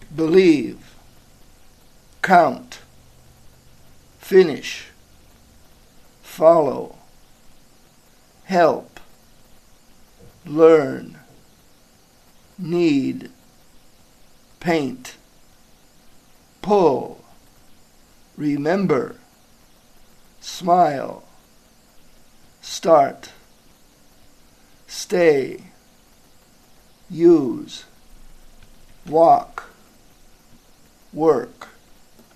believe, count, finish, follow, help, learn, need, paint, pull, remember, smile, start, stay, use, walk, work.